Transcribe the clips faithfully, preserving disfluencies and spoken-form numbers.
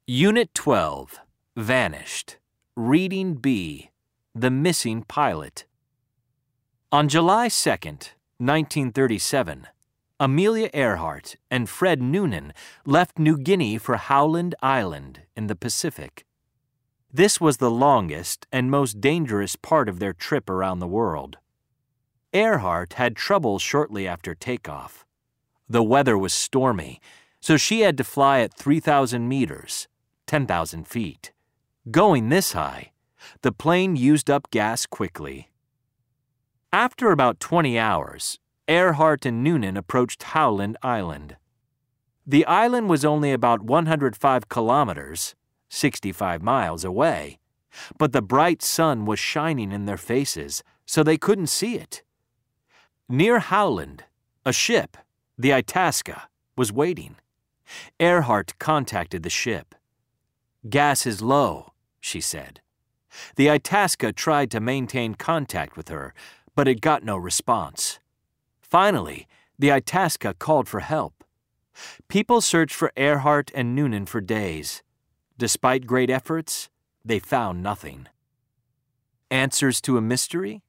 Unit twelve, Vanished. Reading B, The Missing Pilot. On July second, nineteen thirty-seven, Amelia Earhart and Fred Noonan left New Guinea for Howland Island in the Pacific. This was the longest and most dangerous part of their trip around the world. Earhart had trouble shortly after takeoff. The weather was stormy, so she had to fly at three thousand meters, ten thousand feet. Going this high, the plane used up gas quickly. After about twenty hours, Earhart and Noonan approached Howland Island. The island was only about one hundred five kilometers, sixty-five miles away, but the bright sun was shining in their faces, so they couldn't see it. Near Howland, a ship, the Itasca, was waiting. Earhart contacted the ship. "Gas is low," she said. The Itasca tried to maintain contact with her, but it got no response. Finally, the Itasca called for help. People searched for Earhart and Noonan for days. Despite great efforts, they found nothing. Answers to a mystery?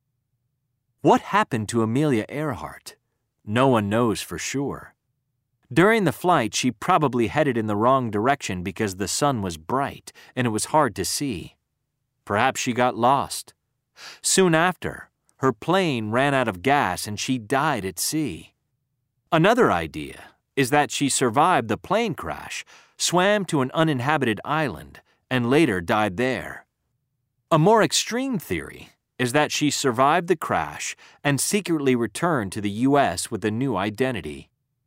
What happened to Amelia Earhart? No one knows for sure. During the flight, she probably headed in the wrong direction because the sun was bright and it was hard to see. Perhaps she got lost. Soon after, her plane ran out of gas and she died at sea. Another idea is that she survived the plane crash, swam to an uninhabited island, and later died there. A more extreme theory is that she survived the crash and secretly returned to the U S with a new identity.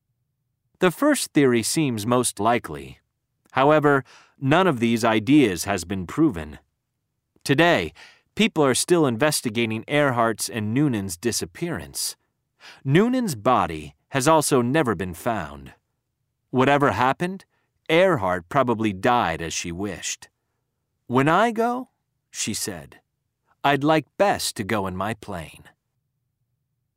The first theory seems most likely. However, none of these ideas has been proven. Today, people are still investigating Earhart's and Noonan's disappearance. Noonan's body has also never been found. Whatever happened, Earhart probably died as she wished. "When I go," she said, "I'd like best to go in my plane."